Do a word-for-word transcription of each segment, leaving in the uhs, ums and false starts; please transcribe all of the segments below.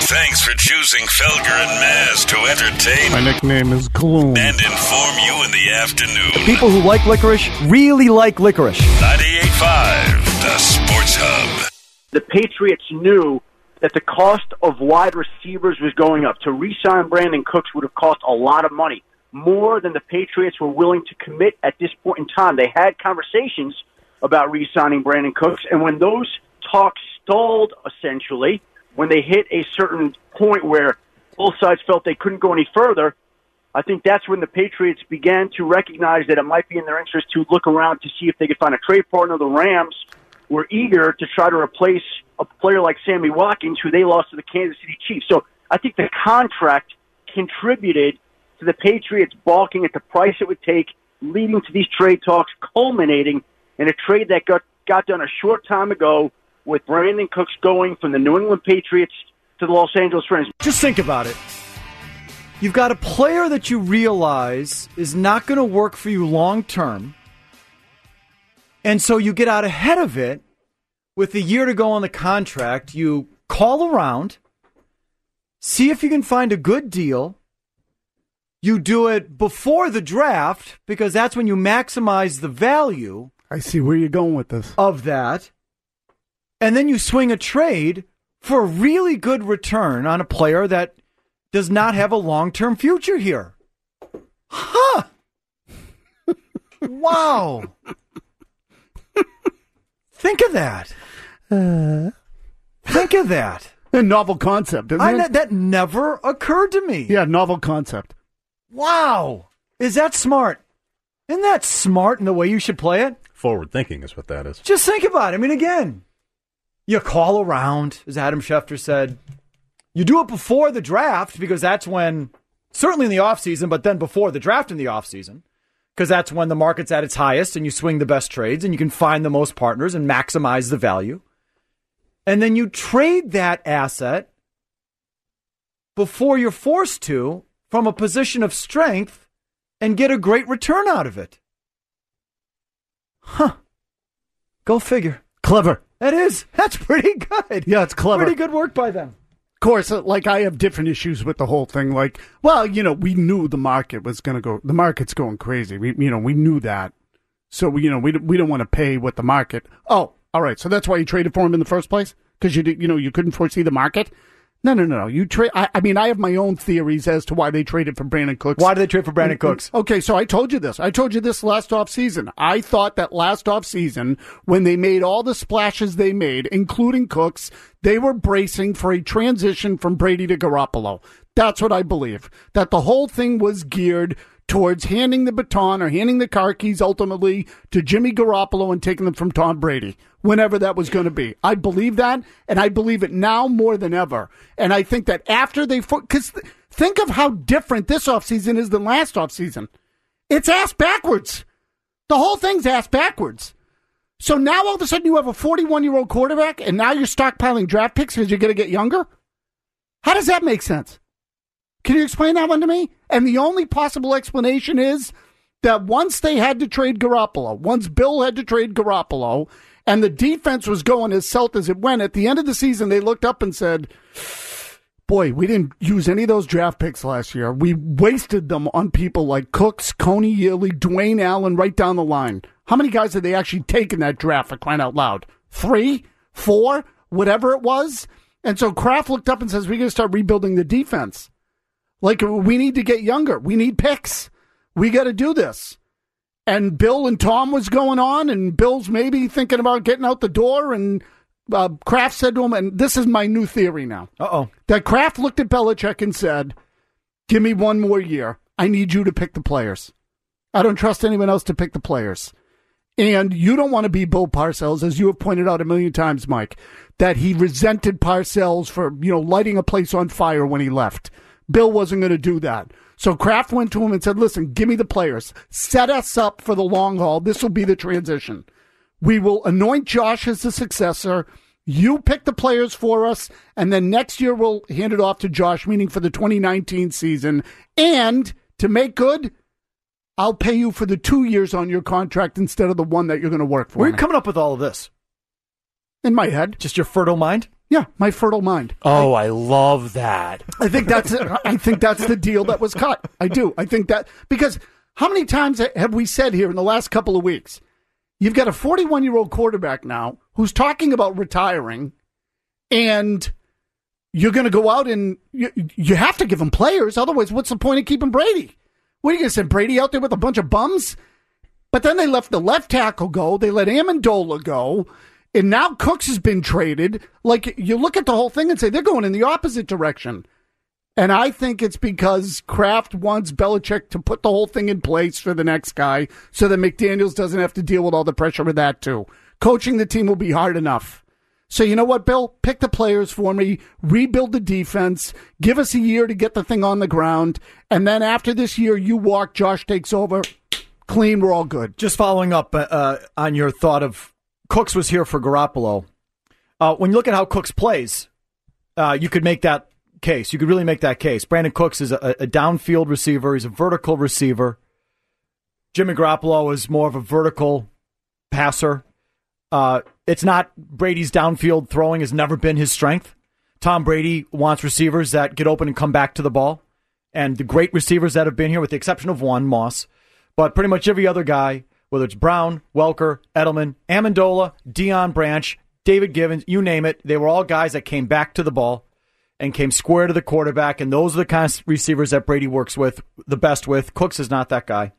Thanks for choosing Felger and Maz to entertain. My nickname is Gloom. And inform you in the afternoon. People who like licorice really like licorice. ninety-eight point five, the Sports Hub. The Patriots knew that the cost of wide receivers was going up. To re-sign Brandon Cooks would have cost a lot of money, more than the Patriots were willing to commit at this point in time. They had conversations about re-signing Brandon Cooks, and when those talks stalled, essentially, when they hit a certain point where both sides felt they couldn't go any further, I think that's when the Patriots began to recognize that it might be in their interest to look around to see if they could find a trade partner. The Rams were eager to try to replace a player like Sammy Watkins, who they lost to the Kansas City Chiefs. So I think the contract contributed to the Patriots balking at the price it would take, leading to these trade talks, culminating in a trade that got, got done a short time ago with Brandon Cooks going from the New England Patriots to the Los Angeles Rams. Just think about it. You've got a player that you realize is not going to work for you long term, and so you get out ahead of it with a year to go on the contract. You call around, see if you can find a good deal. You do it before the draft because that's when you maximize the value. I see where you're going with this. Of that. And then you swing a trade for a really good return on a player that does not have a long-term future here. Huh. Wow. Think of that. Uh, Think of that. A novel concept, isn't I, it? That never occurred to me. Yeah, novel concept. Wow. Is that smart? Isn't that smart in the way you should play it? Forward thinking is what that is. Just think about it. I mean, again, you call around, as Adam Schefter said. You do it before the draft because that's when, certainly in the offseason, but then before the draft in the offseason, because that's when the market's at its highest and you swing the best trades and you can find the most partners and maximize the value. And then you trade that asset before you're forced to from a position of strength and get a great return out of it. Huh. Go figure. Clever. That is. That's pretty good. Yeah, it's clever. Pretty good work by them. Of course, like I have different issues with the whole thing. Like, well, you know, we knew the market was going to go. The market's going crazy. We, you know, we knew that. So, we, you know, we we don't want to pay what the market. Oh, all right. So that's why you traded for him in the first place, because you did, you know, you couldn't foresee the market. No, no, no, no. You trade. I, I mean, I have my own theories as to why they traded for Brandon Cooks. Why did they trade for Brandon Cooks? Okay, so I told you this. I told you this last offseason. I thought that last offseason, when they made all the splashes they made, including Cooks, they were bracing for a transition from Brady to Garoppolo. That's what I believe. That the whole thing was geared towards handing the baton or handing the car keys ultimately to Jimmy Garoppolo and taking them from Tom Brady, whenever that was going to be. I believe that, and I believe it now more than ever. And I think that after they... Because th- think of how different this offseason is than last offseason. It's ass backwards. The whole thing's ass backwards. So now all of a sudden you have a forty-one-year-old quarterback, and now you're stockpiling draft picks because you're going to get younger? How does that make sense? Can you explain that one to me? And the only possible explanation is that once they had to trade Garoppolo, once Bill had to trade Garoppolo, and the defense was going as south as it went, at the end of the season, they looked up and said, boy, we didn't use any of those draft picks last year. We wasted them on people like Cooks, Coney Yearly, Dwayne Allen, right down the line. How many guys had they actually taken that draft, for crying out loud? Three? Four? Whatever it was? And so Kraft looked up and says, we're going to start rebuilding the defense. Like, we need to get younger. We need picks. We got to do this. And Bill and Tom was going on, and Bill's maybe thinking about getting out the door, and uh, Kraft said to him, and this is my new theory now. Uh-oh. That Kraft looked at Belichick and said, give me one more year. I need you to pick the players. I don't trust anyone else to pick the players. And you don't want to be Bill Parcells, as you have pointed out a million times, Mike, that he resented Parcells for, you know, lighting a place on fire when he left. Bill wasn't going to do that. So Kraft went to him and said, listen, give me the players. Set us up for the long haul. This will be the transition. We will anoint Josh as the successor. You pick the players for us, and then next year we'll hand it off to Josh, meaning for the twenty nineteen season. And to make good, I'll pay you for the two years on your contract instead of the one that you're going to work for. Where are me. you coming up with all of this? In my head. Just your fertile mind? Yeah, my fertile mind. Oh, I, I love that. I think that's I think that's the deal that was cut. I do. I think that because how many times have we said here in the last couple of weeks, you've got a forty-one-year-old quarterback now who's talking about retiring, and you're going to go out and you, you have to give him players. Otherwise, what's the point of keeping Brady? What are you going to send Brady out there with a bunch of bums? But then they let the left tackle go. They let Amendola go. And now Cooks has been traded. Like, you look at the whole thing and say they're going in the opposite direction. And I think it's because Kraft wants Belichick to put the whole thing in place for the next guy so that McDaniels doesn't have to deal with all the pressure of that, too. Coaching the team will be hard enough. So you know what, Bill? Pick the players for me, rebuild the defense, give us a year to get the thing on the ground, and then after this year, you walk, Josh takes over, clean, we're all good. Just following up uh, on your thought of Cooks was here for Garoppolo. Uh, when you look at how Cooks plays, uh, you could make that case. You could really make that case. Brandon Cooks is a, a downfield receiver. He's a vertical receiver. Jimmy Garoppolo is more of a vertical passer. Uh, it's not Brady's downfield throwing has never been his strength. Tom Brady wants receivers that get open and come back to the ball. And the great receivers that have been here, with the exception of one, Moss, but pretty much every other guy, whether it's Brown, Welker, Edelman, Amendola, Deion Branch, David Givens, you name it, they were all guys that came back to the ball and came square to the quarterback, and those are the kind of receivers that Brady works with, the best with. Cooks is not that guy.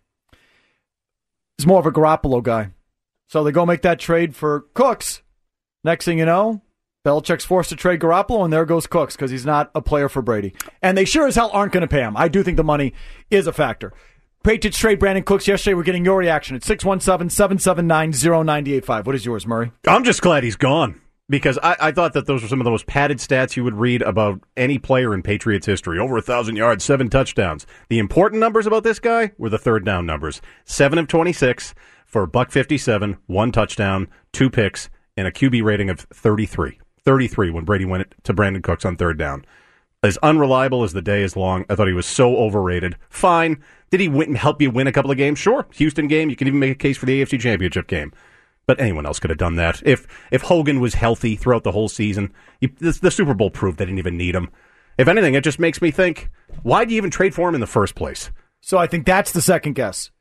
He's more of a Garoppolo guy. So they go make that trade for Cooks. Next thing you know, Belichick's forced to trade Garoppolo, and there goes Cooks because he's not a player for Brady. And they sure as hell aren't going to pay him. I do think the money is a factor. Patriots trade Brandon Cooks yesterday. We're getting your reaction at six one seven, seven seven nine, zero nine eight five. What is yours, Murray? I'm just glad he's gone because I, I thought that those were some of the most padded stats you would read about any player in Patriots history. Over one thousand yards, seven touchdowns. The important numbers about this guy were the third down numbers. seven of twenty-six for buck fifty-seven, one touchdown, two picks, and a Q B rating of thirty-three. thirty-three when Brady went to Brandon Cooks on third down. As unreliable as the day is long, I thought he was so overrated. Fine. Did he win, help you win a couple of games? Sure. Houston game. You can even make a case for the A F C Championship game. But anyone else could have done that. If if Hogan was healthy throughout the whole season, you, the, the Super Bowl proved they didn't even need him. If anything, it just makes me think, why do you even trade for him in the first place? So I think that's the second guess.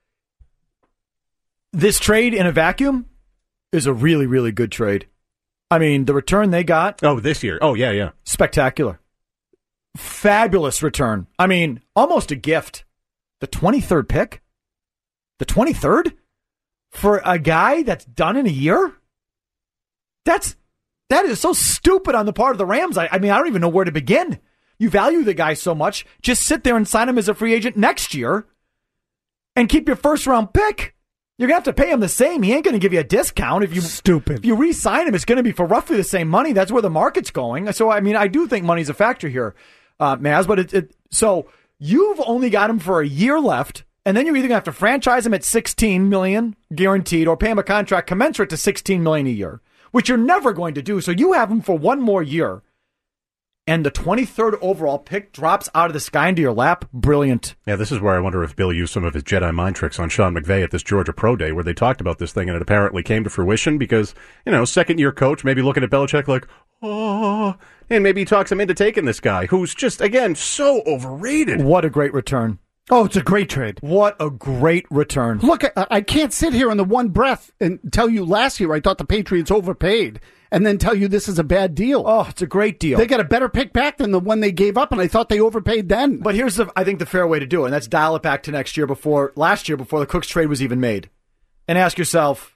This trade in a vacuum is a really, really good trade. I mean, the return they got. Oh, this year. Oh, yeah, yeah. Spectacular. Fabulous return. I mean, almost a gift. The twenty-third pick? The twenty-third? For a guy that's done in a year? That's that is so stupid on the part of the Rams. I, I mean, I don't even know where to begin. You value the guy so much. Just sit there and sign him as a free agent next year and keep your first round pick. You're going to have to pay him the same. He ain't going to give you a discount. If you Stupid. If you re-sign him, it's going to be for roughly the same money. That's where the market's going. So, I mean, I do think money's a factor here, uh, Maz. But it, it, so you've only got him for a year left, and then you're either going to have to franchise him at sixteen million dollars guaranteed or pay him a contract commensurate to sixteen million dollars a year, which you're never going to do. So you have him for one more year. And the twenty-third overall pick drops out of the sky into your lap. Brilliant. Yeah, this is where I wonder if Bill used some of his Jedi mind tricks on Sean McVay at this Georgia Pro Day where they talked about this thing and it apparently came to fruition because, you know, second-year coach maybe looking at Belichick like, oh, and maybe he talks him into taking this guy who's just, again, so overrated. What a great return. Oh, it's a great trade. What a great return. Look, I, I can't sit here in the one breath and tell you last year I thought the Patriots overpaid and then tell you this is a bad deal. Oh, it's a great deal. They got a better pick back than the one they gave up, and I thought they overpaid then. But here's, the, I think, the fair way to do it, and that's dial it back to next year before, last year before the Cooks trade was even made. And ask yourself,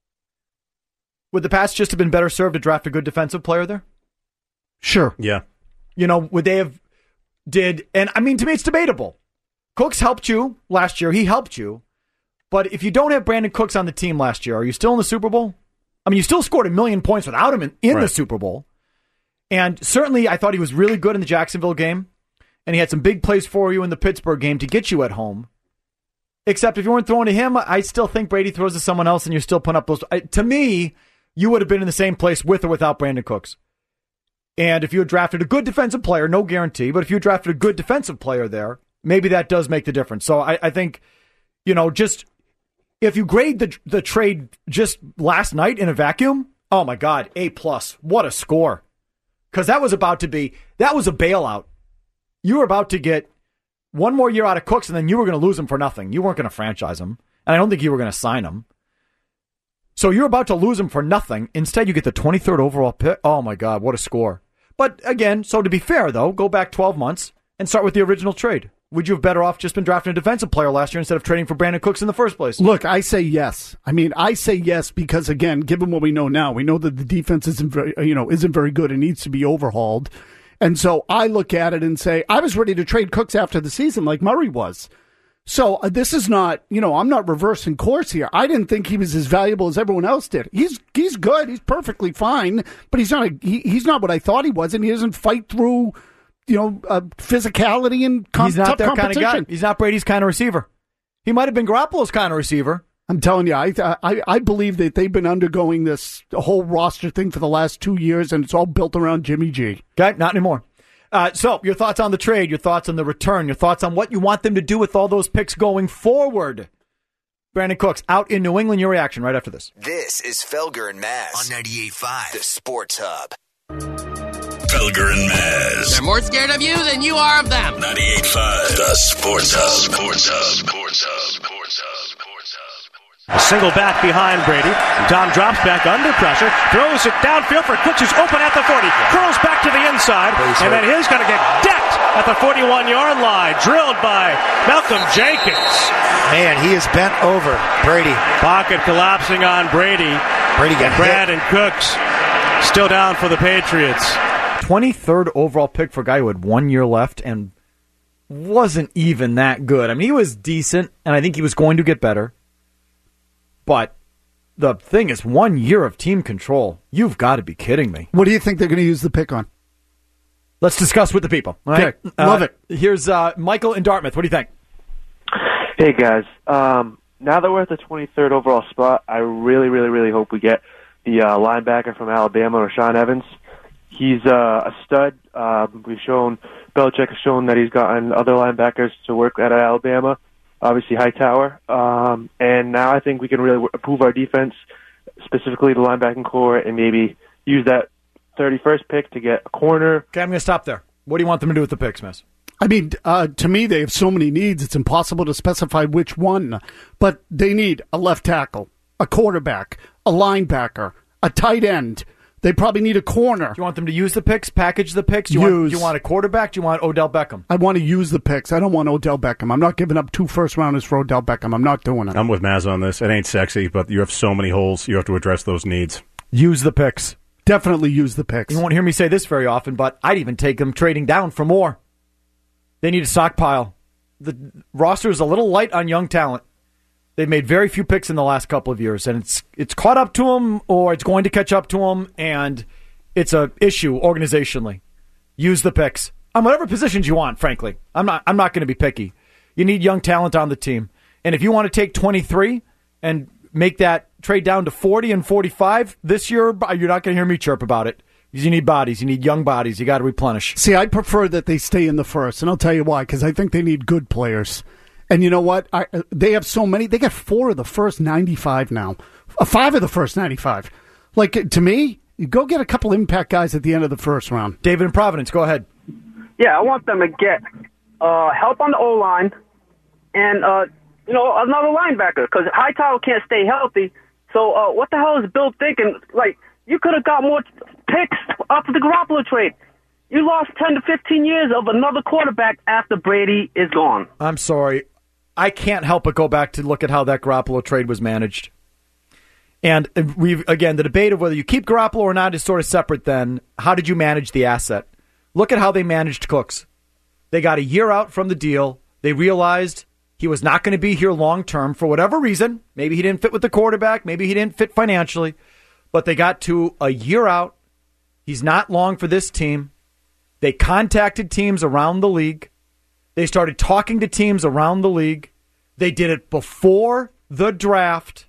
would the Pats just have been better served to draft a good defensive player there? Sure. Yeah. You know, would they have did, and I mean, to me, it's debatable. Cooks helped you last year. He helped you. But if you don't have Brandon Cooks on the team last year, are you still in the Super Bowl? I mean, you still scored a million points without him in, in right. the Super Bowl. And certainly I thought he was really good in the Jacksonville game. And he had some big plays for you in the Pittsburgh game to get you at home. Except if you weren't throwing to him, I still think Brady throws to someone else and you're still putting up those. I, to me, you would have been in the same place with or without Brandon Cooks. And if you had drafted a good defensive player, no guarantee, but if you had drafted a good defensive player there, maybe that does make the difference. So I, I think, you know, just if you grade the the trade just last night in a vacuum, oh my God, A plus. What a score. because that was about to be, that was a bailout. You were about to get one more year out of Cooks, and then you were going to lose him for nothing. You weren't going to franchise him, and I don't think you were going to sign him. So you're about to lose him for nothing. Instead, you get the twenty-third overall pick. Oh, my God, what a score. But again, so to be fair, though, go back twelve months and start with the original trade. Would you have better off just been drafting a defensive player last year instead of trading for Brandon Cooks in the first place? Look, I say yes. I mean, I say yes because, again, given what we know now, we know that the defense isn't very, you know, isn't very good and needs to be overhauled. And so I look at it and say, I was ready to trade Cooks after the season like Murray was. So uh, this is not, you know, I'm not reversing course here. I didn't think he was as valuable as everyone else did. He's he's good. He's perfectly fine, but he's not a, he, he's not what I thought he was, and he doesn't fight through, you know, uh, physicality and com- He's not tough their kind competition. of guy. He's not Brady's kind of receiver. He might have been Garoppolo's kind of receiver. I'm telling you, I, I I believe that they've been undergoing this whole roster thing for the last two years, and it's all built around Jimmy G. Okay, not anymore. Uh, so, your thoughts on the trade, your thoughts on the return, your thoughts on what you want them to do with all those picks going forward. Brandon Cooks, out in New England, your reaction right after this. This is Felger and Maz on ninety-eight point five, the Sports Hub. Felger and Maz. They're more scared of you than you are of them. ninety-eight point five, the Sports Hub. Sports Hub. Sports Hub. Sports Hub. Sports Hub. A single back behind Brady. Tom drops back under pressure, throws it downfield for Cooks, who's open at the forty, curls back to the inside, and then he's going to get decked at the forty-one-yard line, drilled by Malcolm Jenkins. Man, he is bent over. Brady. Pocket collapsing on Brady. Brady got Brad hit. and Cooks still down for the Patriots. twenty-third overall pick for a guy who had one year left and wasn't even that good. I mean, he was decent, and I think he was going to get better. But the thing is, one year of team control. You've got to be kidding me. What do you think they're going to use the pick on? Let's discuss with the people. All right? Okay, love uh, it. Here's uh, Michael in Dartmouth. What do you think? Hey, guys. Um, now that we're at the twenty-third overall spot, I really, really, really hope we get the uh, linebacker from Alabama, Rashaan Evans. He's uh, a stud. Uh, we've shown, Belichick has shown that he's gotten other linebackers to work at Alabama. Obviously Hightower, um, and now I think we can really improve our defense, specifically the linebacking core, and maybe use that thirty-first pick to get a corner. Okay, I'm going to stop there. What do you want them to do with the picks, Miss? I mean, uh, to me, they have so many needs, it's impossible to specify which one. But they need a left tackle, a quarterback, a linebacker, a tight end. They probably need a corner. Do you want them to use the picks, package the picks? Do you, use. Want, do you want a quarterback? Do you want Odell Beckham? I want to use the picks. I don't want Odell Beckham. I'm not giving up two first-rounders for Odell Beckham. I'm not doing it. I'm with Maz on this. It ain't sexy, but you have so many holes. You have to address those needs. Use the picks. Definitely use the picks. You won't hear me say this very often, but I'd even take them trading down for more. They need a stockpile. The roster is a little light on young talent. They've made very few picks in the last couple of years, and it's it's caught up to them, or it's going to catch up to them, and it's a issue organizationally. Use the picks on whatever positions you want. Frankly, I'm not. I'm not going to be picky. You need young talent on the team, and if you want to take twenty-three and make that trade down to forty and forty-five this year, you're not going to hear me chirp about it. Because you need bodies. You need young bodies. You got to replenish. See, I prefer that they stay in the first, and I'll tell you why. Because I think they need good players. And you know what? I, they have so many. They got four of the first ninety-five now. Uh, five of the first ninety-five. Like, to me, you go get a couple impact guys at the end of the first round. David in Providence, go ahead. Yeah, I want them to get uh, help on the O-line and, uh, you know, another linebacker. Because Hightower can't stay healthy. So uh, what the hell is Bill thinking? Like, you could have got more picks after the Garoppolo trade. You lost ten to fifteen years of another quarterback after Brady is gone. I'm sorry. I can't help but go back to look at how that Garoppolo trade was managed. And we've again, the debate of whether you keep Garoppolo or not is sort of separate then. How did you manage the asset? Look at how they managed Cooks. They got a year out from the deal. They realized he was not going to be here long term for whatever reason. Maybe he didn't fit with the quarterback. Maybe he didn't fit financially. But they got to a year out. He's not long for this team. They contacted teams around the league. They started talking to teams around the league. They did it before the draft.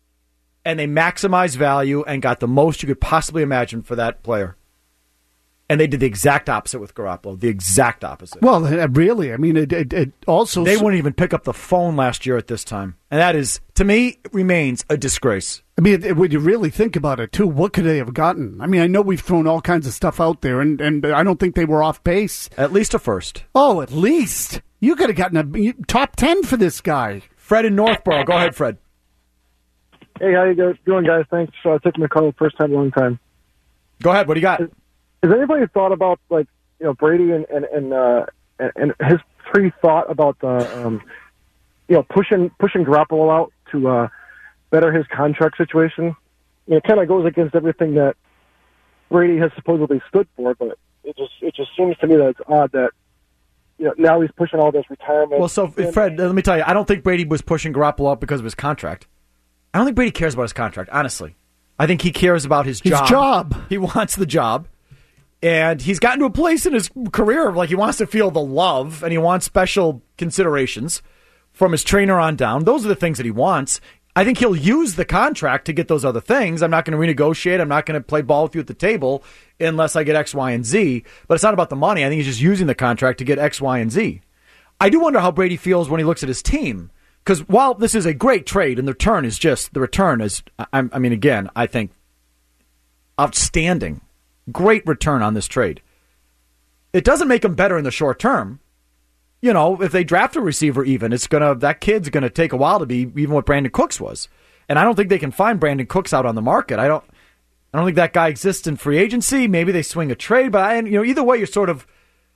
And they maximized value and got the most you could possibly imagine for that player. And they did the exact opposite with Garoppolo. The exact opposite. Well, uh, really, I mean, it, it, it also... They wouldn't even pick up the phone last year at this time. And that is, to me, remains a disgrace. I mean, it, when you really think about it, too, what could they have gotten? I mean, I know we've thrown all kinds of stuff out there, and, and I don't think they were off base. At least a first. Oh, at least. You could have gotten a top ten for this guy. Fred in Northborough. Go ahead, Fred. Hey, how you guys doing, guys? Thanks for uh, taking my call. First time, long time. Go ahead. What do you got? Has, has anybody thought about, like, you know, Brady and and and, uh, and, and his pre-thought about the, um, you know, pushing pushing Garoppolo out to uh, better his contract situation? You know, it kind of goes against everything that Brady has supposedly stood for, but it just it just seems to me that it's odd that, you know, now he's pushing all this retirement. Well, so, Fred, let me tell you, I don't think Brady was pushing Garoppolo up because of his contract. I don't think Brady cares about his contract, honestly. I think he cares about his job. His job. He wants the job. And he's gotten to a place in his career of, like, he wants to feel the love, and he wants special considerations from his trainer on down. Those are the things that he wants. I think he'll use the contract to get those other things. I'm not going to renegotiate. I'm not going to play ball with you at the table unless I get X, Y, and Z. But it's not about the money. I think he's just using the contract to get X, Y, and Z. I do wonder how Brady feels when he looks at his team. Because while this is a great trade, and the return is just, the return is, I, I mean, again, I think outstanding. Great return on this trade. It doesn't make him better in the short term. You know, if they draft a receiver even, it's gonna that kid's going to take a while to be even what Brandon Cooks was. And I don't think they can find Brandon Cooks out on the market. I don't I don't think that guy exists in free agency. Maybe they swing a trade, but I, you know, either way, you're sort of,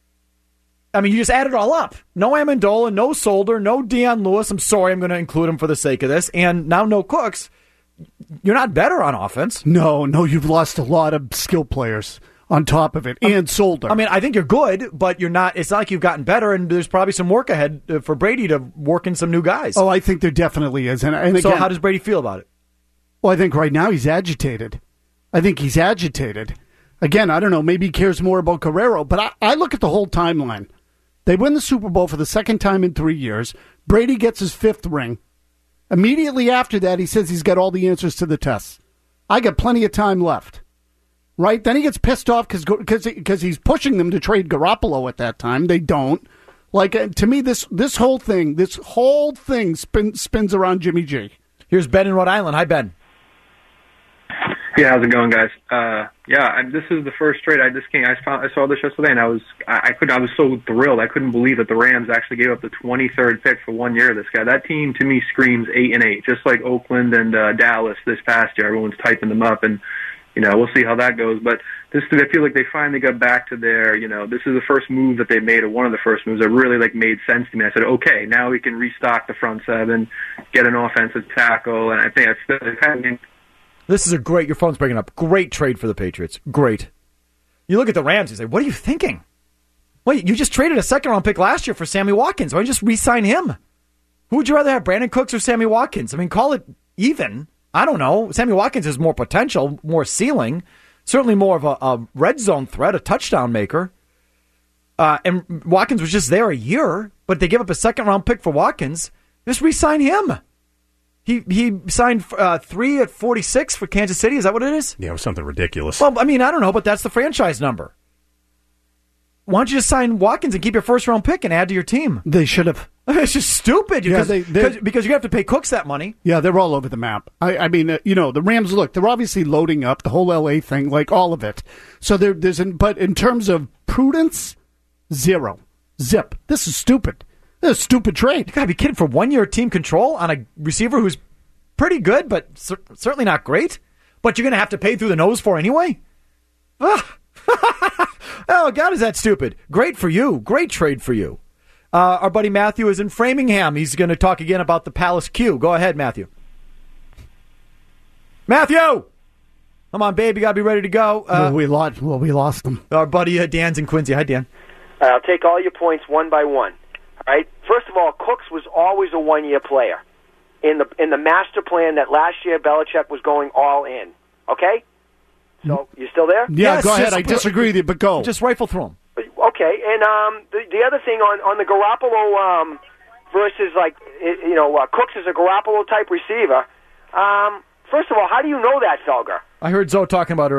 I mean, you just add it all up. No Amendola, no Solder, no Dion Lewis. I'm sorry, I'm going to include him for the sake of this. And now no Cooks. You're not better on offense. No, no, you've lost a lot of skill players on top of it, and Solder. I mean, I think you're good, but you're not. It's not like you've gotten better, and there's probably some work ahead for Brady to work in some new guys. Oh, I think there definitely is. And, and so again, how does Brady feel about it? Well, I think right now he's agitated. I think he's agitated. Again, I don't know. Maybe he cares more about Guerrero, but I, I look at the whole timeline. They win the Super Bowl for the second time in three years. Brady gets his fifth ring. Immediately after that, he says he's got all the answers to the tests. I got plenty of time left. Right? Then he gets pissed off because he's pushing them to trade Garoppolo at that time. They don't. Like, to me, this this whole thing, this whole thing spin, spins around Jimmy G. Here's Ben in Rhode Island. Hi, Ben. Yeah, how's it going, guys? Uh, yeah, I, this is the first trade. I just came. I, found, I saw this yesterday, and I was I, I could I was so thrilled. I couldn't believe that the Rams actually gave up the twenty-third pick for one year of this guy. That team to me screams eight and eight, just like Oakland and uh, Dallas this past year. Everyone's typing them up, and you know we'll see how that goes. But this, I feel like they finally got back to their. You know, this is the first move that they made, or one of the first moves that really like made sense to me. I said, okay, now we can restock the front seven, get an offensive tackle, and I think it's kind of. This is a great, your phone's breaking up, great trade for the Patriots. Great. You look at the Rams, you say, what are you thinking? Wait, you just traded a second-round pick last year for Sammy Watkins. Why don't you just re-sign him? Who would you rather have, Brandon Cooks or Sammy Watkins? I mean, call it even. I don't know. Sammy Watkins has more potential, more ceiling, certainly more of a, a red zone threat, a touchdown maker. Uh, and Watkins was just there a year, but they give up a second-round pick for Watkins. Just re-sign him. He he signed uh, three at forty-six for Kansas City. Is that what it is? Yeah, it was something ridiculous. Well, I mean, I don't know, but that's the franchise number. Why don't you just sign Watkins and keep your first-round pick and add to your team? They should have. It's just stupid. Yeah, because, they, because, because you have to pay Cooks that money. Yeah, they're all over the map. I, I mean, uh, you know, the Rams, look, they're obviously loading up the whole L A thing, like all of it. So there, there's, an, but in terms of prudence, zero. Zip. This is stupid. This is a stupid trade. You got to be kidding. For one-year team control on a receiver who's pretty good, but cer- certainly not great. But you're going to have to pay through the nose for anyway? Ah. Oh, God, is that stupid. Great for you. Great trade for you. Uh, our buddy Matthew is in Framingham. He's going to talk again about the Palace Q. Go ahead, Matthew. Matthew! Come on, babe. You got to be ready to go. Uh, well, we lost, well, we lost them. Our buddy uh, Dan's in Quincy. Hi, Dan. All right, I'll take all your points one by one. All right. First of all, Cooks was always a one-year player. In the in the master plan that last year Belichick was going all in. Okay? So, you still there? Yeah, yes, go ahead. just, I disagree with you, but go. Just rifle through them. Okay, and um, the, the other thing on, on the Garoppolo um, versus, like, you know, uh, Cooks is a Garoppolo-type receiver. Um, first of all, how do you know that, Felger? I heard Zoe talking about earlier.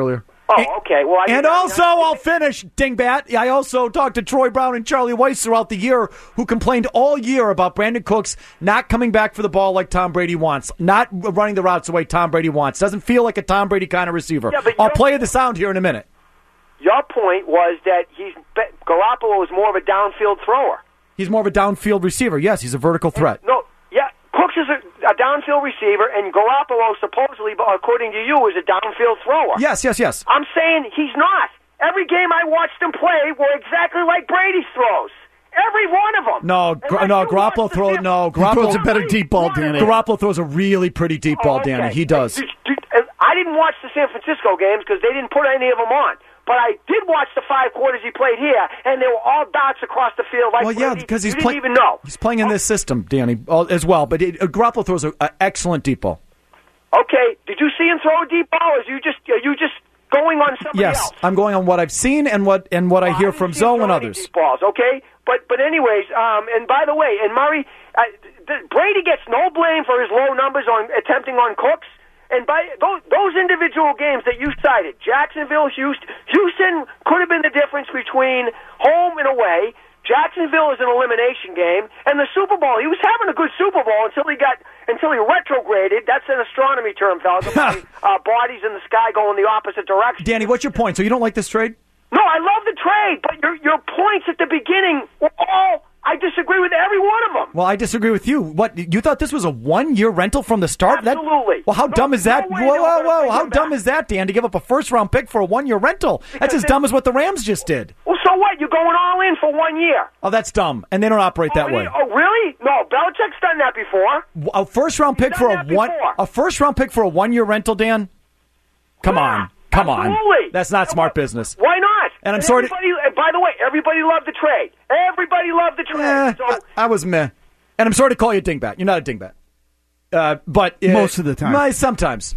Oh, okay. Well, I and also, I'll finish, Dingbat. I also talked to Troy Brown and Charlie Weiss throughout the year, who complained all year about Brandon Cooks not coming back for the ball like Tom Brady wants, not running the routes the way Tom Brady wants. Doesn't feel like a Tom Brady kind of receiver. Yeah, I'll play you the sound here in a minute. Your point was that he's Garoppolo is more of a downfield thrower. He's more of a downfield receiver. Yes, he's a vertical threat. No, yeah, Cooks is a, a downfield receiver, and Garoppolo, supposedly, according to you, is a downfield thrower. Yes, yes, yes. I'm saying he's not. Every game I watched him play were exactly like Brady's throws. Every one of them. No, gr- no, Garoppolo throws no. Garoppolo throws a better deep ball, Danny. Garoppolo throws a really pretty deep ball, Oh, okay. Danny. He does. Did- did- I didn't watch the San Francisco games because they didn't put any of them on. But I did watch the five quarters he played here, and they were all dots across the field. Like Well, yeah, Brady. because he's you playing. didn't even know. He's playing in this system, Danny, uh, as well. But it, uh, Garoppolo throws an excellent deep ball. Okay, did you see him throw a deep ball? Or is you just are you just going on somebody Yes, else? I'm going on what I've seen and what and what I hear from Zoe and others. Deep balls, okay. But but anyways, um, and by the way, and Murray, uh, th- Brady gets no blame for his low numbers on attempting on Cooks. And by those, those individual games that you cited, Jacksonville, Houston, Houston could have been the difference between home and away. Jacksonville is an elimination game, and the Super Bowl. He was having a good Super Bowl until he got until he retrograded. That's an astronomy term, fellas. About, uh, bodies in the sky going the opposite direction. Danny, what's your point? So you don't like this trade? No, I love the trade, but your your points at the beginning were all. I disagree with every one of them. Well, I disagree with you. What, you thought this was a one-year rental from the start? Absolutely. That, well, how No, dumb is that? no way whoa, they were whoa, gonna whoa! bring How him dumb back. is that, Dan? To give up a first-round pick for a one-year rental? That's as dumb as what the Rams just did. Well, so what? You're going all in for one year. Oh, that's dumb, and they don't operate that oh, way. Oh, really? No, Belichick's done that before. A first-round pick for a done that one, before. a first-round pick for a one-year rental, Dan. Come Yeah, on, come absolutely. on. That's not smart business. Why not? And I'm sorry to- Everybody, and by the way, everybody loved the trade. Everybody loved the trade. Eh, so, I, I was meh. And I'm sorry to call you a dingbat. You're not a dingbat. Uh, but uh, Most of the time. my- sometimes.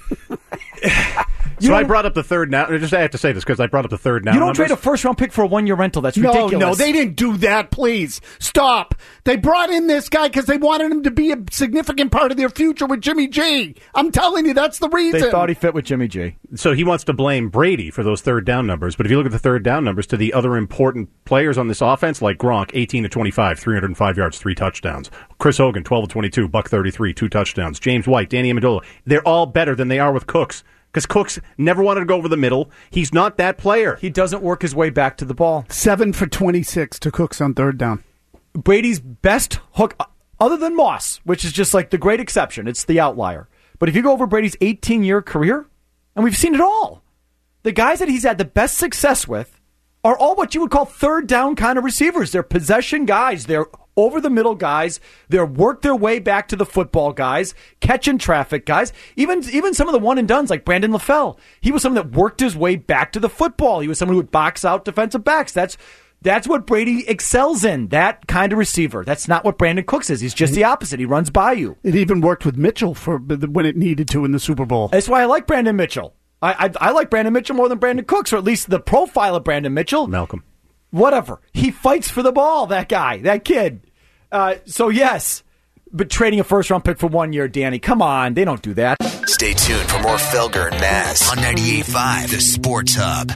So I brought up the third now. Just I have to say this because I brought up the third now. You don't numbers. trade a first round pick for a one year rental. That's No, ridiculous. no, they didn't do that. Please stop. They brought in this guy because they wanted him to be a significant part of their future with Jimmy G. I'm telling you, that's the reason. They thought he fit with Jimmy G. So he wants to blame Brady for those third down numbers. But if you look at the third down numbers to the other important players on this offense, like Gronk, eighteen to twenty-five, three hundred five yards, three touchdowns. Chris Hogan, twelve to twenty-two, buck thirty-three, two touchdowns. James White, Danny Amendola. They're all better than they are with Cooks. Because Cooks never wanted to go over the middle. He's not that player. He doesn't work his way back to the ball. Seven for twenty-six to Cooks on third down. Brady's best hook, other than Moss, which is just like the great exception. It's the outlier. But if you go over Brady's eighteen-year career, and we've seen it all, the guys that he's had the best success with are all what you would call third down kind of receivers. They're possession guys. They're over-the-middle guys. They're work their way back to the football guys, catching traffic guys. Even even some of the one-and-dones like Brandon LaFell. He was someone that worked his way back to the football. He was someone who would box out defensive backs. That's that's what Brady excels in, that kind of receiver. That's not what Brandon Cooks is. He's just the opposite. He runs by you. It even worked with Mitchell for when it needed to in the Super Bowl. That's why I like Brandon Mitchell. I, I I like Brandon Mitchell more than Brandon Cooks, or at least the profile of Brandon Mitchell. Malcolm. Whatever. He fights for the ball, that guy, that kid. Uh, so, yes, but trading a first-round pick for one year, Danny, come on. They don't do that. Stay tuned for more Felger and Maz on ninety-eight point five, the Sports Hub.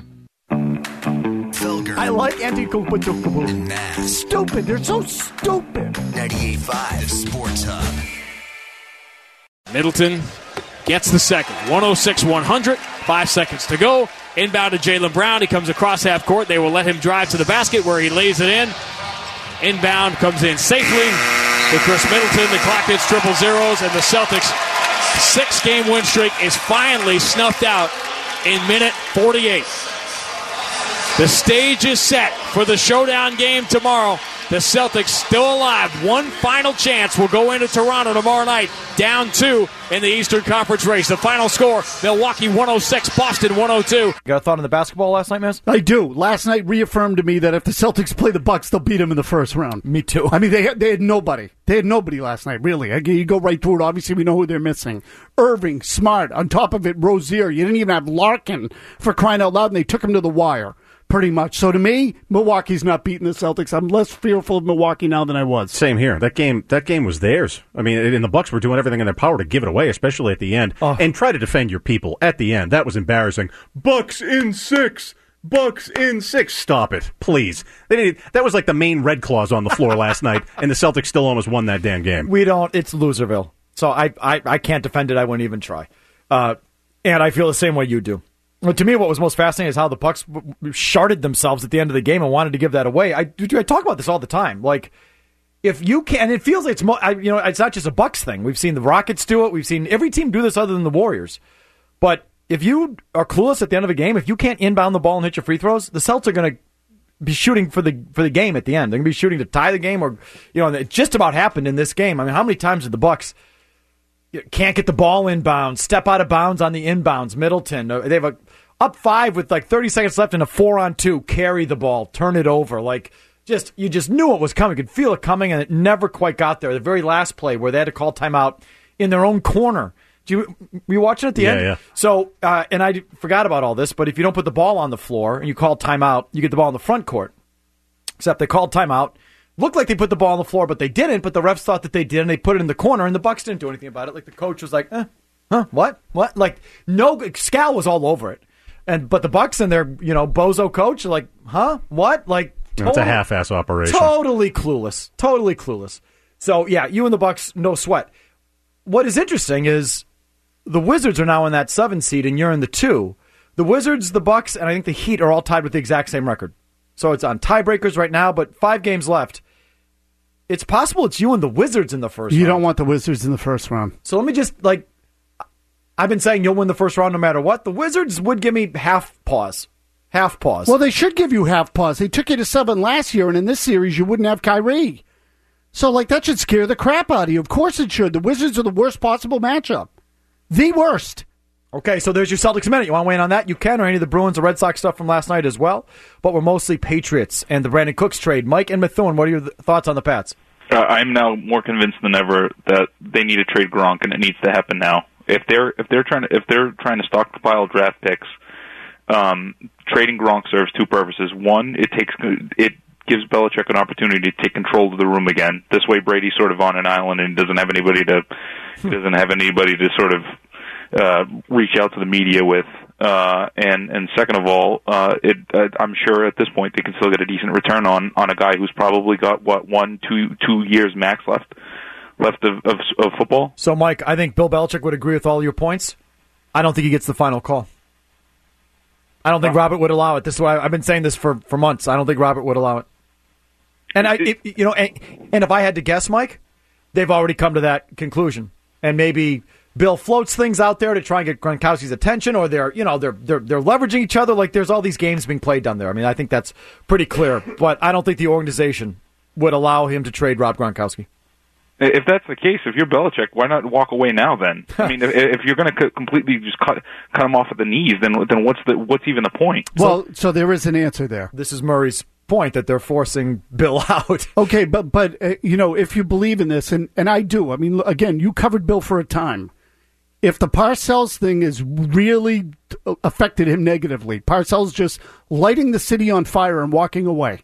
Felger I like anti-Kupatukubu. and Maz, Stupid. They're so stupid. ninety-eight point five, the Sports Hub. Middleton gets the second. one oh six one hundred. Five seconds to go. Inbound to Jaylen Brown. He comes across half court. They will let him drive to the basket where he lays it in. Inbound comes in safely to Chris Middleton. The clock hits triple zeros, and the Celtics' six-game win streak is finally snuffed out in minute forty-eight. The stage is set for the showdown game tomorrow. The Celtics still alive. One final chance will go into Toronto tomorrow night. Down two in the Eastern Conference race. The final score, Milwaukee one oh six, Boston one oh two. Got a thought on the basketball last night, Miz? I do. Last night reaffirmed to me that if the Celtics play the Bucks, they'll beat them in the first round. Me too. I mean, they had, they had nobody. They had nobody last night, really. You go right through it. Obviously, we know who they're missing. Irving, Smart. On top of it, Rozier. You didn't even have Larkin for crying out loud, and they took him to the wire. pretty much. So to me, Milwaukee's not beating the Celtics. I'm less fearful of Milwaukee now than I was. Same here. That game that game was theirs. I mean, and the Bucks were doing everything in their power to give it away, especially at the end. Oh. And try to defend your people at the end. That was embarrassing. Bucks in six. Bucks in six. Stop it, please. They didn't, that was like the main red claws on the floor last night, and the Celtics still almost won that damn game. We don't. It's Loserville. So I, I, I can't defend it. I wouldn't even try. Uh, and I feel the same way you do. Well, to me, what was most fascinating is how the Bucks sharded themselves at the end of the game and wanted to give that away. I, I talk about this all the time. Like, if you can, and it feels like it's mo- I, you know, it's not just a Bucks thing. We've seen the Rockets do it. We've seen every team do this other than the Warriors. But if you are clueless at the end of a game, if you can't inbound the ball and hit your free throws, the Celtics are going to be shooting for the for the game at the end. They're going to be shooting to tie the game, or you know, it just about happened in this game. I mean, how many times did the Bucks can't get the ball inbound, step out of bounds on the inbounds? Middleton, they have a up five with like thirty seconds left and a four on two, carry the ball, turn it over. Like, just you just knew it was coming, could feel it coming, and it never quite got there. The very last play where they had to call timeout in their own corner. Do you, were you watching at the yeah, end? Yeah. So, uh, and I forgot about all this, but if you don't put the ball on the floor and you call timeout, you get the ball in the front court. Except they called timeout. Looked like they put the ball on the floor, but they didn't. But the refs thought that they did, and they put it in the corner, and the Bucks didn't do anything about it. Like the coach was like, eh, huh, what, what? Like no, Scal was all over it, and but the Bucks and their you know bozo coach are like, huh, what? Like totally, it's a half-ass operation. Totally clueless, totally clueless. So yeah, you and the Bucks, no sweat. What is interesting is the Wizards are now in that seven seed, and you're in the two. The Wizards, the Bucks, and I think the Heat are all tied with the exact same record. So it's on tiebreakers right now, but five games left. It's possible it's you and the Wizards in the first you round. You don't want the Wizards in the first round. So let me just, like, I've been saying you'll win the first round no matter what. The Wizards would give me half pause. Half pause. Well, they should give you half pause. They took you to seven last year, and in this series you wouldn't have Kyrie. So, like, that should scare the crap out of you. Of course it should. The Wizards are the worst possible matchup. The worst. Okay, so there's your Celtics Minute. You want to weigh in on that? You can, or any of the Bruins or Red Sox stuff from last night as well. But we're mostly Patriots and the Brandon Cooks trade. Mike and Methuen, what are your th- thoughts on the Pats? Uh, I'm now more convinced than ever that they need to trade Gronk, and it needs to happen now. If they're if they're trying to if they're trying to stockpile draft picks, um, trading Gronk serves two purposes. One, it takes it gives Belichick an opportunity to take control of the room again. This way, Brady's sort of on an island and doesn't have anybody to doesn't have anybody to sort of uh, reach out to the media with. Uh, and, and second of all, uh, it, uh, I'm sure at this point they can still get a decent return on, on a guy who's probably got, what, one, two, two years max left, left of, of, of football. So, Mike, I think Bill Belichick would agree with all your points. I don't think he gets the final call. I don't think Robert would allow it. This is why I've been saying this for, for months. I don't think Robert would allow it. And I, if, you know, and, and if I had to guess, Mike, they've already come to that conclusion. And maybe Bill floats things out there to try and get Gronkowski's attention, or they're, you know, they're they're they're leveraging each other. Like there's all these games being played down there. I mean, I think that's pretty clear. But I don't think the organization would allow him to trade Rob Gronkowski. If that's the case, if you're Belichick, why not walk away now? Then I mean, if, if you're going to completely just cut cut him off at the knees, then then what's the what's even the point? Well, so, so there is an answer there. This is Murray's point that they're forcing Bill out. Okay, but but uh, you know, if you believe in this, and, and I do, I mean, again, you covered Bill for a time. If the Parcells thing has really affected him negatively, Parcells just lighting the city on fire and walking away,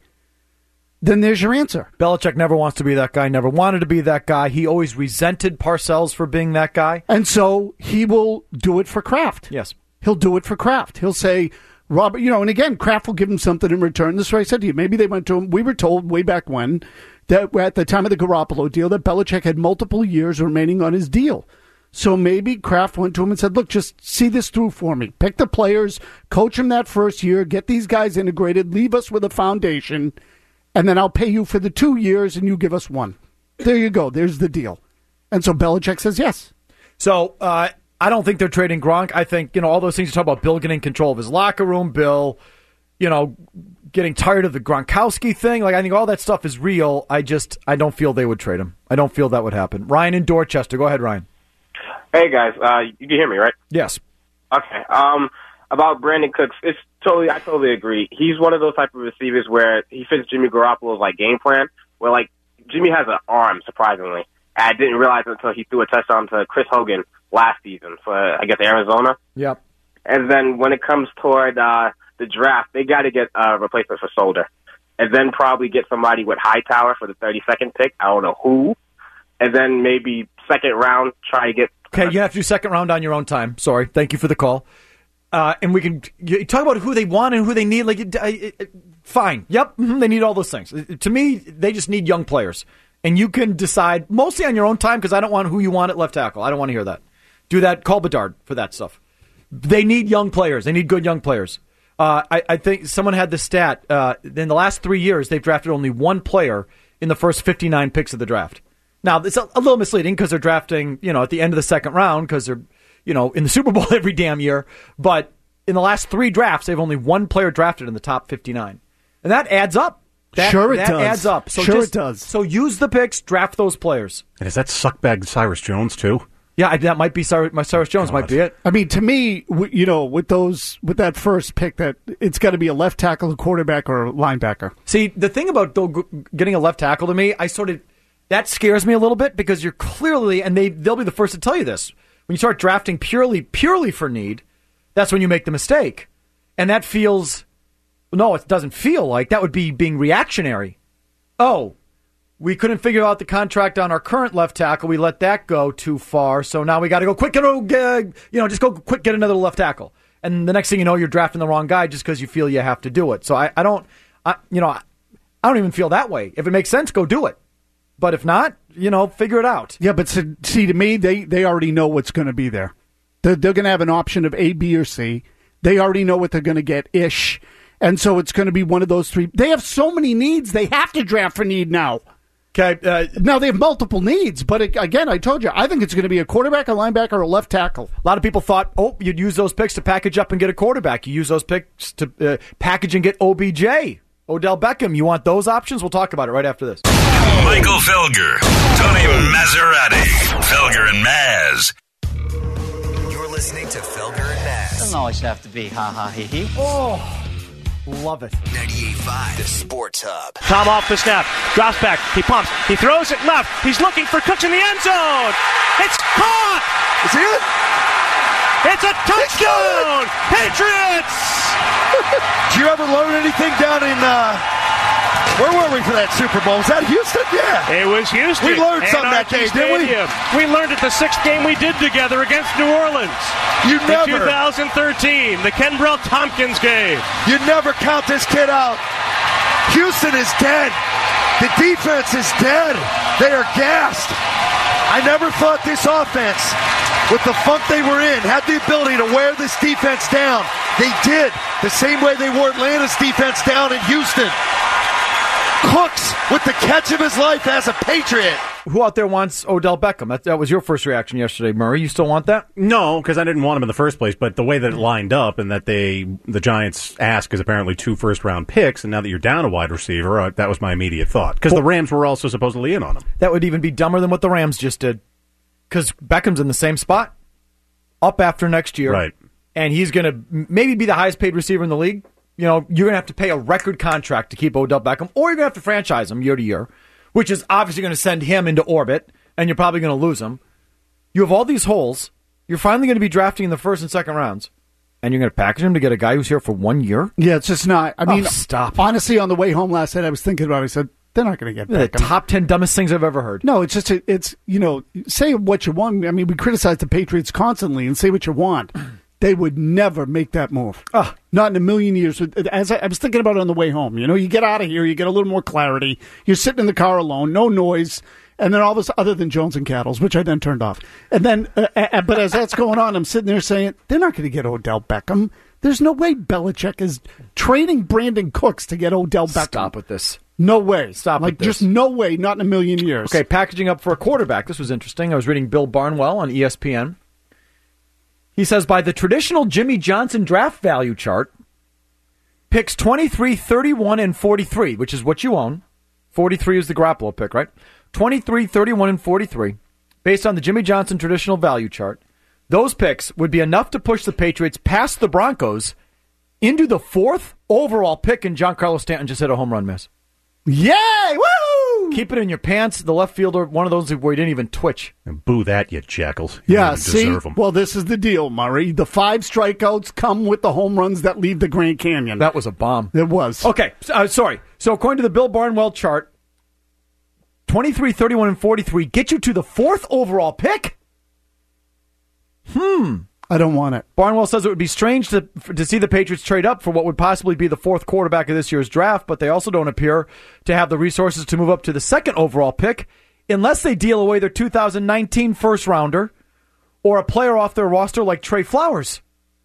then there's your answer. Belichick never wants to be that guy, never wanted to be that guy. He always resented Parcells for being that guy. And so he will do it for Kraft. Yes. He'll do it for Kraft. He'll say, Robert, you know, and again, Kraft will give him something in return. This is what I said to you. Maybe they went to him. We were told way back when that at the time of the Garoppolo deal that Belichick had multiple years remaining on his deal. So maybe Kraft went to him and said, look, just see this through for me. Pick the players, coach them that first year, get these guys integrated, leave us with a foundation, and then I'll pay you for the two years and you give us one. There you go. There's the deal. And so Belichick says yes. So uh, I don't think they're trading Gronk. I think, you know, all those things you talk about, Bill getting control of his locker room, Bill, you know, getting tired of the Gronkowski thing. Like, I think all that stuff is real. I just, I don't feel they would trade him. I don't feel that would happen. Ryan in Dorchester. Go ahead, Ryan. Hey, guys. Uh, you can hear me, right? Yes. Okay. Um, about Brandon Cooks, it's totally, I totally agree. He's one of those type of receivers where he fits Jimmy Garoppolo's, like, game plan, where, like, Jimmy has an arm, surprisingly. I didn't realize it until he threw a touchdown to Chris Hogan last season for, I guess, Arizona. Yep. And then when it comes toward uh, the draft, they got to get a replacement for Solder, and then probably get somebody with Hightower for the thirty-second pick. I don't know who, and then maybe second round try to get. Okay, you have to do second round on your own time. Sorry, thank you for the call. Uh, and we can you talk about who they want and who they need. Like, uh, uh, fine, yep, mm-hmm, they need all those things. To me, they just need young players, and you can decide mostly on your own time because I don't want who you want at left tackle. I don't want to hear that. Do that. Call Bedard for that stuff. They need young players. They need good young players. Uh, I, I think someone had the stat. Uh, in the last three years, they've drafted only one player in the first fifty-nine picks of the draft. Now, it's a, a little misleading because they're drafting, you know, at the end of the second round because they're, you know, in the Super Bowl every damn year. But in the last three drafts, they've only one player drafted in the top fifty-nine. And that adds up. That, sure it that does. adds up. So sure just, it does. So use the picks, draft those players. And is that suckbag Cyrus Jones, too? Yeah, I, that might be Cyrus, my Cyrus Jones. God. Might be it. I mean, to me, w- you know, with those, with that first pick, that it's got to be a left tackle, a quarterback, or a linebacker. See, the thing about though, getting a left tackle to me, I sort of that scares me a little bit because you're clearly, and they they'll be the first to tell you this. When you start drafting purely purely for need, that's when you make the mistake, and that feels no, it doesn't feel like that would be being reactionary. Oh. We couldn't figure out the contract on our current left tackle. We let that go too far. So now we got to go quick, get, uh, you know, just go quick, get another left tackle. And the next thing you know, you're drafting the wrong guy just because you feel you have to do it. So I, I don't, I, you know, I don't even feel that way. If it makes sense, go do it. But if not, you know, figure it out. Yeah, but see, to me, they, they already know what's going to be there. They're, they're going to have an option of A, B, or C. They already know what they're going to get ish. And so it's going to be one of those three. They have so many needs. They have to draft for need now. Okay. Uh, now, they have multiple needs, but it, again, I told you, I think it's going to be a quarterback, a linebacker, or a left tackle. A lot of people thought, oh, you'd use those picks to package up and get a quarterback. You use those picks to uh, package and get O B J, Odell Beckham. You want those options? We'll talk about it right after this. Michael Felger, Tony Maserati, Felger and Maz. You're listening to Felger and Maz. Doesn't always have to be ha-ha, he-he. Oh. Love it. ninety-eight point five, the Sports Hub. Tom off the snap. Drops back. He pumps. He throws it left. He's looking for Cooks in the end zone. It's caught. Is it? It's a touchdown. Patriots. Did you ever learn anything down in, uh, where were we for that Super Bowl? Was that Houston? Yeah. It was Houston. We learned something that day, didn't we? We learned it the sixth game we did together against New Orleans. You never. In twenty thirteen, the Kenbrell Tompkins game. You never count this kid out. Houston is dead. The defense is dead. They are gassed. I never thought this offense, with the funk they were in, had the ability to wear this defense down. They did, the same way they wore Atlanta's defense down in Houston. Cooks with the catch of his life as a Patriot. Who out there wants Odell Beckham? That, that was your first reaction yesterday, Murray. You still want that? No, because I didn't want him in the first place. But the way that it lined up and that they, the Giants' ask is apparently two first-round picks, and now that you're down a wide receiver, uh, that was my immediate thought. Because the Rams were also supposedly in on him. That would even be dumber than what the Rams just did. Because Beckham's in the same spot, up after next year, right? And he's going to maybe be the highest-paid receiver in the league. You know, you're going to have to pay a record contract to keep Odell Beckham, or you're going to have to franchise him year to year, which is obviously going to send him into orbit, and you're probably going to lose him. You have all these holes. You're finally going to be drafting in the first and second rounds, and you're going to package him to get a guy who's here for one year? Yeah, it's just not. I mean, oh, stop. Honestly, on the way home last night, I was thinking about it. I said, they're not going to get Beckham. The top ten dumbest things I've ever heard. No, it's just, it's, you know, say what you want. I mean, we criticize the Patriots constantly and say what you want. They would never make that move. Oh, not in a million years. As I, I was thinking about it on the way home, you know, you get out of here, you get a little more clarity. You're sitting in the car alone, no noise, and then all this other than Jones and Cattles, which I then turned off. And then, uh, uh, but as that's going on, I'm sitting there saying they're not going to get Odell Beckham. There's no way Belichick is trading Brandon Cooks to get Odell Beckham. Stop with this. No way. Stop like with this. Just no way. Not in a million years. Okay, packaging up for a quarterback. This was interesting. I was reading Bill Barnwell on E S P N. He says, by the traditional Jimmy Johnson draft value chart, picks twenty-three, thirty-one, and forty-three, which is what you own. forty-three is the Garoppolo pick, right? twenty-three, thirty-one, and forty-three, based on the Jimmy Johnson traditional value chart. Those picks would be enough to push the Patriots past the Broncos into the fourth overall pick, and Giancarlo Stanton just hit a home run miss. Yay! Woo! Keep it in your pants. The left fielder, one of those where he didn't even twitch. And boo that, you jackals. You Yeah, don't even see? deserve 'em. Well, this is the deal, Murray. The five strikeouts come with the home runs that leave the Grand Canyon. That was a bomb. It was. Okay, uh, sorry. So according to the Bill Barnwell chart, twenty-three, thirty-one, and forty-three get you to the fourth overall pick? Hmm. I don't want it. Barnwell says it would be strange to to see the Patriots trade up for what would possibly be the fourth quarterback of this year's draft, but they also don't appear to have the resources to move up to the second overall pick unless they deal away their two thousand nineteen first rounder or a player off their roster like Trey Flowers.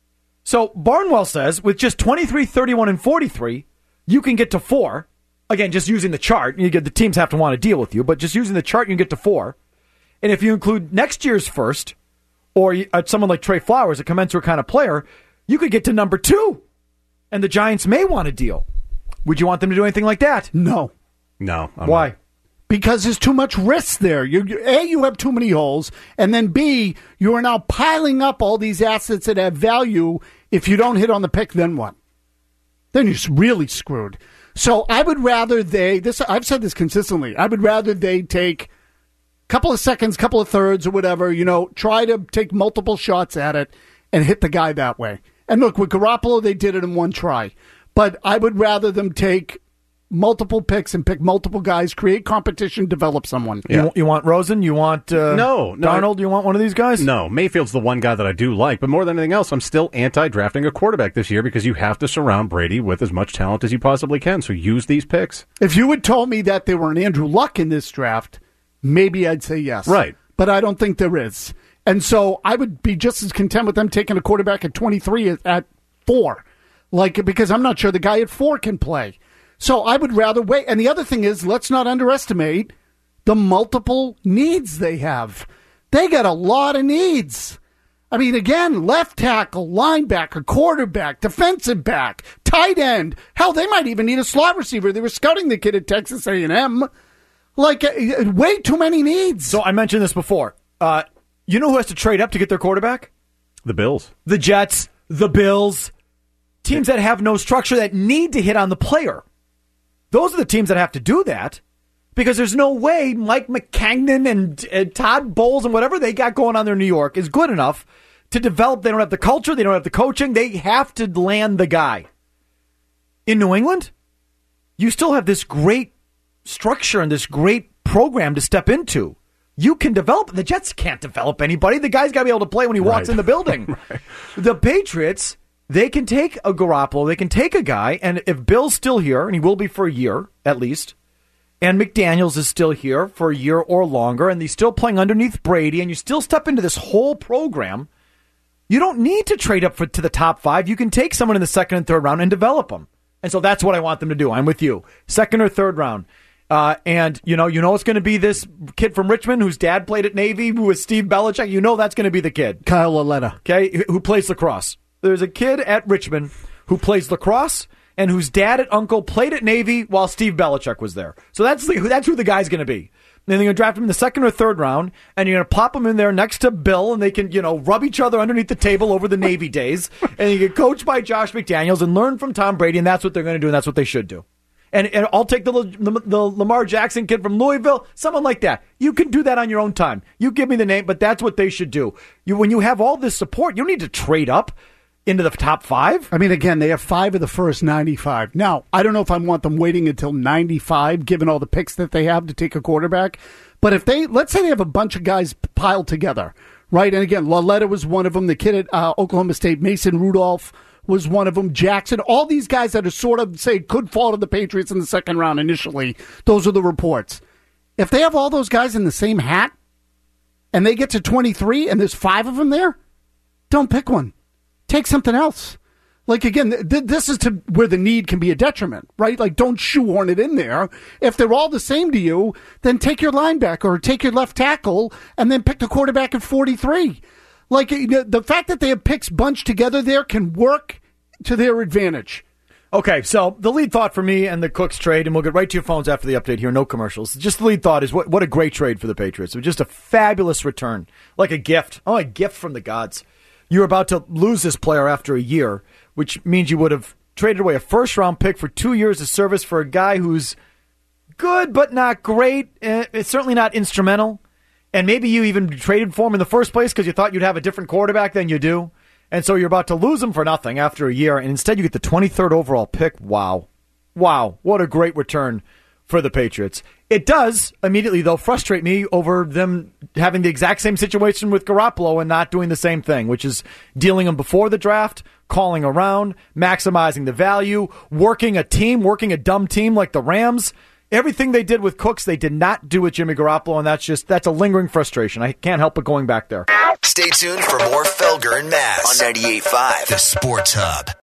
So Barnwell says with just twenty-three, thirty-one, and forty-three, you can get to four. Again, just using the chart. You get the teams have to want to deal with you, but just using the chart, you can get to four. And if you include next year's first, or uh, someone like Trey Flowers, a commensurate kind of player, you could get to number two. And the Giants may want a deal. Would you want them to do anything like that? No. No. I'm Why? not. Because there's too much risk there. You, you, A, you have too many holes, and then B, you are now piling up all these assets that have value. If you don't hit on the pick, then what? Then you're really screwed. So I would rather they, this I've said this consistently, I would rather they take couple of seconds, couple of thirds or whatever, you know, try to take multiple shots at it and hit the guy that way. And look, with Garoppolo, they did it in one try. But I would rather them take multiple picks and pick multiple guys, create competition, develop someone. Yeah. You, you want Rosen? You want uh, no, no, Darnold? You want one of these guys? No, Mayfield's the one guy that I do like, but more than anything else, I'm still anti-drafting a quarterback this year because you have to surround Brady with as much talent as you possibly can. So use these picks. If you had told me that there were an Andrew Luck in this draft, maybe I'd say yes. Right. But I don't think there is. And so I would be just as content with them taking a quarterback at twenty-three at, at four. Like, because I'm not sure the guy at four can play. So I would rather wait. And the other thing is, let's not underestimate the multiple needs they have. They got a lot of needs. I mean, again, left tackle, linebacker, quarterback, defensive back, tight end. Hell, they might even need a slot receiver. They were scouting the kid at Texas A and M. Like, uh, way too many needs. So I mentioned this before. Uh, you know who has to trade up to get their quarterback? The Bills. The Jets, the Bills. Teams that have no structure that need to hit on the player. Those are the teams that have to do that because there's no way Mike McCagnon and uh, Todd Bowles and whatever they got going on there in New York is good enough to develop. They don't have the culture. They don't have the coaching. They have to land the guy. In New England, you still have this great structure and this great program to step into. You can develop. The Jets can't develop anybody. The guy's got to be able to play when he walks Right. in the building. Right. The Patriots, they can take a Garoppolo, they can take a guy, and if Bill's still here, and he will be for a year at least, and McDaniels is still here for a year or longer, and he's still playing underneath Brady, and you still step into this whole program, you don't need to trade up for, to the top five. You can take someone in the second and third round and develop them. And so that's what I want them to do. I'm with you. Second or third round. Uh, and, you know, you know it's going to be this kid from Richmond whose dad played at Navy, who was Steve Belichick. You know that's going to be the kid. Kyle Laletta. Okay, who plays lacrosse. There's a kid at Richmond who plays lacrosse and whose dad and uncle played at Navy while Steve Belichick was there. So that's the, that's who the guy's going to be. And then you're going to draft him in the second or third round, and you're going to plop him in there next to Bill, and they can, you know, rub each other underneath the table over the Navy days. And you get coached by Josh McDaniels and learn from Tom Brady, and that's what they're going to do, and that's what they should do. And, and I'll take the, the the Lamar Jackson kid from Louisville, someone like that. You can do that on your own time. You give me the name, but that's what they should do. You When you have all this support, you don't need to trade up into the top five. I mean, again, they have five of the first ninety-five. Now, I don't know if I want them waiting until ninety-five, given all the picks that they have to take a quarterback. But if they, let's say they have a bunch of guys piled together, right? And again, Laletta was one of them. The kid at uh, Oklahoma State, Mason Rudolph, was one of them. Jackson, all these guys that are sort of, say, could fall to the Patriots in the second round initially. Those are the reports. If they have all those guys in the same hat and they get to twenty-three and there's five of them there, don't pick one. Take something else. Like, again, th- this is to where the need can be a detriment, right? Like, don't shoehorn it in there. If they're all the same to you, then take your linebacker or take your left tackle and then pick the quarterback at forty-three. Like, the fact that they have picks bunched together there can work to their advantage. Okay, so the lead thought for me and the Cooks trade, and we'll get right to your phones after the update here, no commercials. Just the lead thought is what, what a great trade for the Patriots. It was just a fabulous return, like a gift. Oh, a gift from the gods. You're about to lose this player after a year, which means you would have traded away a first-round pick for two years of service for a guy who's good, but not great. Uh, It's certainly not instrumental. And maybe you even traded for him in the first place because you thought you'd have a different quarterback than you do. And so you're about to lose him for nothing after a year, and instead you get the twenty-third overall pick. Wow. Wow. What a great return for the Patriots. It does immediately, though, frustrate me over them having the exact same situation with Garoppolo and not doing the same thing, which is dealing him before the draft, calling around, maximizing the value, working a team, working a dumb team like the Rams. Everything they did with Cooks, they did not do with Jimmy Garoppolo, and that's just that's a lingering frustration. I can't help but going back there. Stay tuned for more Felger and Mazz on ninety-eight point five, The Sports Hub.